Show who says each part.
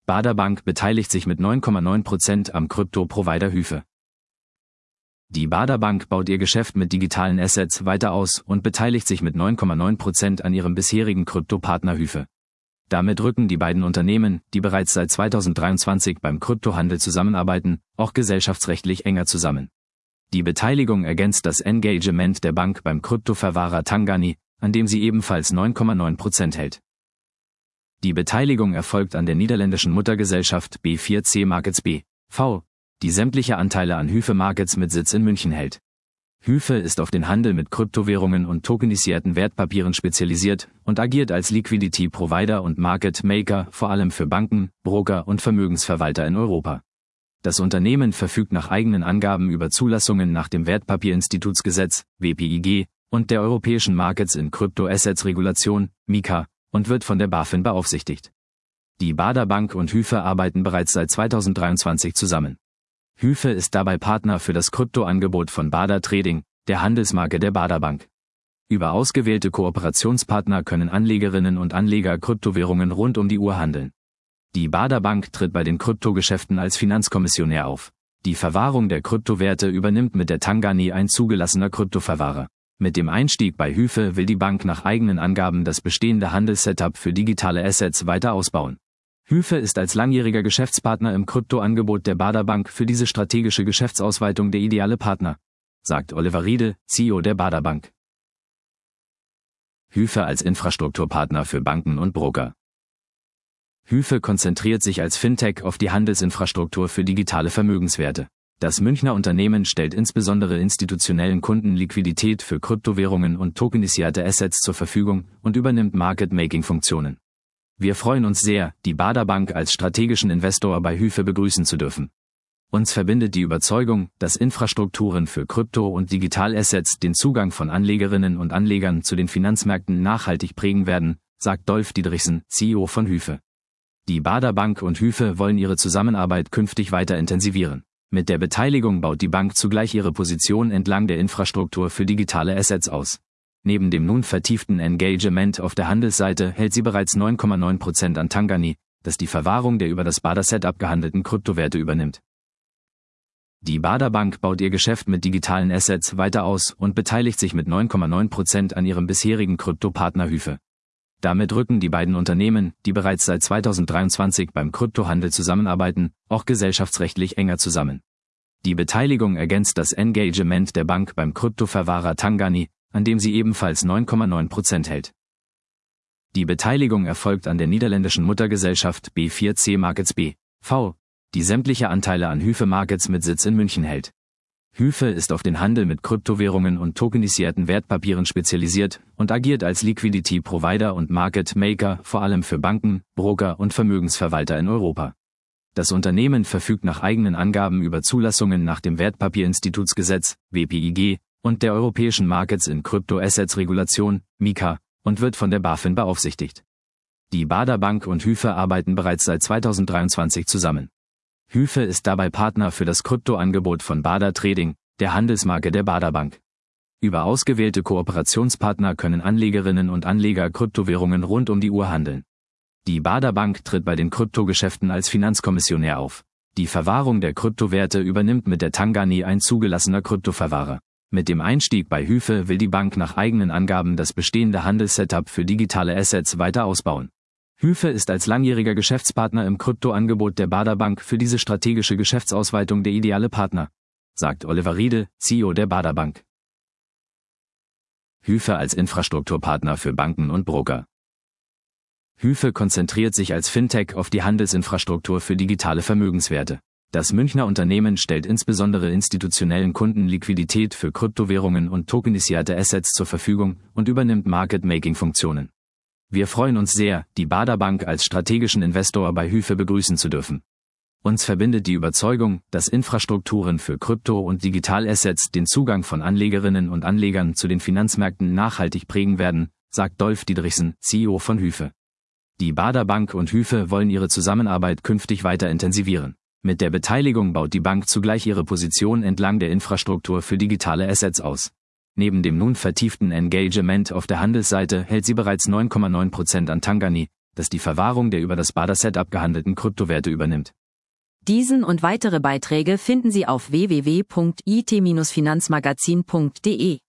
Speaker 1: Baader Bank beteiligt sich mit 9,9% am Krypto-Provider Hyfe. Die Baader Bank baut ihr Geschäft mit digitalen Assets weiter aus und beteiligt sich mit 9,9% an ihrem bisherigen Kryptopartner Hyfe. Damit rücken die beiden Unternehmen, die bereits seit 2023 beim Kryptohandel zusammenarbeiten, auch gesellschaftsrechtlich enger zusammen. Die Beteiligung ergänzt das Engagement der Bank beim Kryptoverwahrer Tangani, an dem sie ebenfalls 9,9% hält. Die Beteiligung erfolgt an der niederländischen Muttergesellschaft B4C Markets B.V., die sämtliche Anteile an Hyfe Markets mit Sitz in München hält. Hyfe ist auf den Handel mit Kryptowährungen und tokenisierten Wertpapieren spezialisiert und agiert als Liquidity Provider und Market Maker vor allem für Banken, Broker und Vermögensverwalter in Europa. Das Unternehmen verfügt nach eigenen Angaben über Zulassungen nach dem Wertpapierinstitutsgesetz, WPIG, und der Europäischen Markets in Crypto Assets Regulation, MiCA, und wird von der BaFin beaufsichtigt. Die Baader Bank und Hyfe arbeiten bereits seit 2023 zusammen. Hyfe ist dabei Partner für das Kryptoangebot von Baader Trading, der Handelsmarke der Baader Bank. Über ausgewählte Kooperationspartner können Anlegerinnen und Anleger Kryptowährungen rund um die Uhr handeln. Die Baader Bank tritt bei den Kryptogeschäften als Finanzkommissionär auf. Die Verwahrung der Kryptowerte übernimmt mit der Tangani ein zugelassener Kryptoverwahrer. Mit dem Einstieg bei Hyfe will die Bank nach eigenen Angaben das bestehende Handelssetup für digitale Assets weiter ausbauen. Hyfe ist als langjähriger Geschäftspartner im Kryptoangebot der Baader Bank für diese strategische Geschäftsausweitung der ideale Partner, sagt Oliver Riedel, CEO der Baader Bank. Hyfe als Infrastrukturpartner für Banken und Broker. Hyfe konzentriert sich als Fintech auf die Handelsinfrastruktur für digitale Vermögenswerte. Das Münchner Unternehmen stellt insbesondere institutionellen Kunden Liquidität für Kryptowährungen und tokenisierte Assets zur Verfügung und übernimmt Market-Making-Funktionen. Wir freuen uns sehr, die Baader Bank als strategischen Investor bei Hyfe begrüßen zu dürfen. Uns verbindet die Überzeugung, dass Infrastrukturen für Krypto- und Digitalassets den Zugang von Anlegerinnen und Anlegern zu den Finanzmärkten nachhaltig prägen werden, sagt Dolf Diedrichsen, CEO von Hyfe. Die Baader Bank und Hyfe wollen ihre Zusammenarbeit künftig weiter intensivieren. Mit der Beteiligung baut die Bank zugleich ihre Position entlang der Infrastruktur für digitale Assets aus. Neben dem nun vertieften Engagement auf der Handelsseite hält sie bereits 9,9% an Tangani, das die Verwahrung der über das Baader Setup gehandelten Kryptowerte übernimmt. Die Baader Bank baut ihr Geschäft mit digitalen Assets weiter aus und beteiligt sich mit 9,9% an ihrem bisherigen Kryptopartner Hyfe. Damit rücken die beiden Unternehmen, die bereits seit 2023 beim Kryptohandel zusammenarbeiten, auch gesellschaftsrechtlich enger zusammen. Die Beteiligung ergänzt das Engagement der Bank beim Kryptoverwahrer Tangani, an dem sie ebenfalls 9,9% hält. Die Beteiligung erfolgt an der niederländischen Muttergesellschaft B4C Markets B.V., die sämtliche Anteile an Hyfe Markets mit Sitz in München hält. Hyfe ist auf den Handel mit Kryptowährungen und tokenisierten Wertpapieren spezialisiert und agiert als Liquidity Provider und Market Maker vor allem für Banken, Broker und Vermögensverwalter in Europa. Das Unternehmen verfügt nach eigenen Angaben über Zulassungen nach dem Wertpapierinstitutsgesetz, WPIG, und der Europäischen Markets in Crypto Assets Regulation, MiCA, und wird von der BaFin beaufsichtigt. Die Baader Bank und Hyfe arbeiten bereits seit 2023 zusammen. Hyfe ist dabei Partner für das Kryptoangebot von Baader Trading, der Handelsmarke der Baader Bank. Über ausgewählte Kooperationspartner können Anlegerinnen und Anleger Kryptowährungen rund um die Uhr handeln. Die Baader Bank tritt bei den Kryptogeschäften als Finanzkommissionär auf. Die Verwahrung der Kryptowerte übernimmt mit der Tangani ein zugelassener Kryptoverwahrer. Mit dem Einstieg bei Hyfe will die Bank nach eigenen Angaben das bestehende Handelssetup für digitale Assets weiter ausbauen. Hyfe ist als langjähriger Geschäftspartner im Kryptoangebot der Baader Bank für diese strategische Geschäftsausweitung der ideale Partner, sagt Oliver Riedel, CEO der Baader Bank. Hyfe als Infrastrukturpartner für Banken und Broker. Hyfe konzentriert sich als Fintech auf die Handelsinfrastruktur für digitale Vermögenswerte. Das Münchner Unternehmen stellt insbesondere institutionellen Kunden Liquidität für Kryptowährungen und tokenisierte Assets zur Verfügung und übernimmt Market-Making-Funktionen. Wir freuen uns sehr, die Baader Bank als strategischen Investor bei Hyfe begrüßen zu dürfen. Uns verbindet die Überzeugung, dass Infrastrukturen für Krypto- und Digitalassets den Zugang von Anlegerinnen und Anlegern zu den Finanzmärkten nachhaltig prägen werden, sagt Dolf Diedrichsen, CEO von Hyfe. Die Baader Bank und Hyfe wollen ihre Zusammenarbeit künftig weiter intensivieren. Mit der Beteiligung baut die Bank zugleich ihre Position entlang der Infrastruktur für digitale Assets aus. Neben dem nun vertieften Engagement auf der Handelsseite hält sie bereits 9,9% an Tangani, das die Verwahrung der über das Bader-Set abgehandelten Kryptowerte übernimmt.
Speaker 2: Diesen und weitere Beiträge finden Sie auf www.it-finanzmagazin.de.